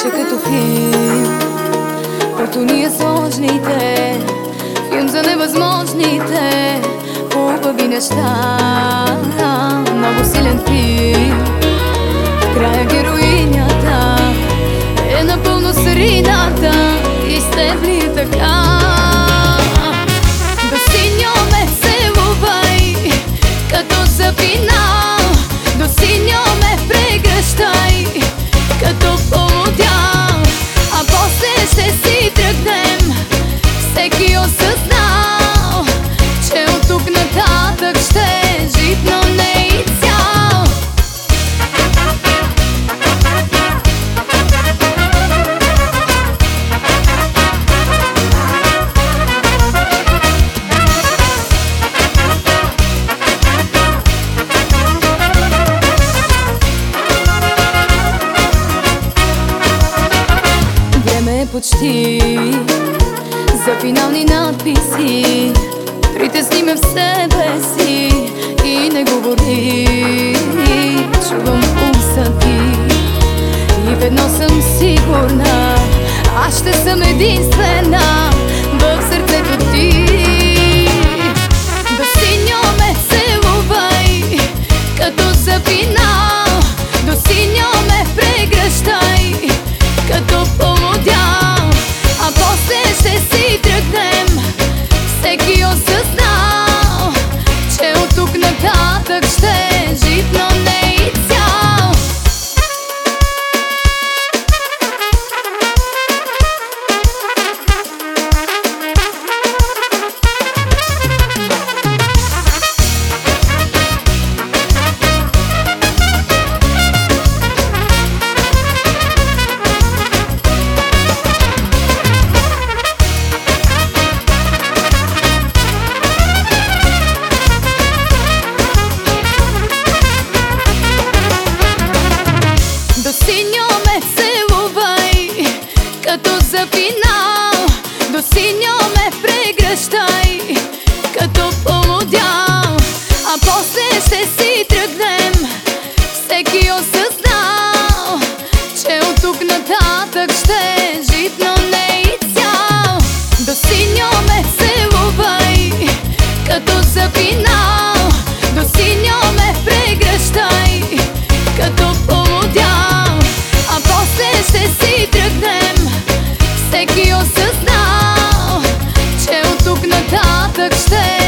Беше като филм, който ние сложните, филм за невъзможните, хубави неща, много силен филм. В края героинята е напълно серийната и стебли така. До синьо ме целувай, като за финал, до синьо ме прегръщай, като полудял, а после ще си тръгнем, всеки осъзнал, че от тук нататък ще е жив, но не и цял. Време е почти за финални надписи. Притесни ме в себе си и не говори. Чувам пулса ти и в едно съм сигурна, аз ще съм единствена в сърцето ти. До синьо ме целувай, като за финал, до синьо ме прегръщай, като полудял, а после ще си тръгнем, всеки осъзнал, че от тук нататък ще е жив, но не и цял. До синьо ме целувай, като за финал, до синьо ме прегръщай, като полудял, а после ще си тръгнем, всеки осъзнал, че от тук нататък ще е жив, но не и цял. До синьо ме целувай, като за финал, до синьо ме прегръщай, като полудял, а после ще си тръгнем, всеки осъзнал, че от тук нататък ще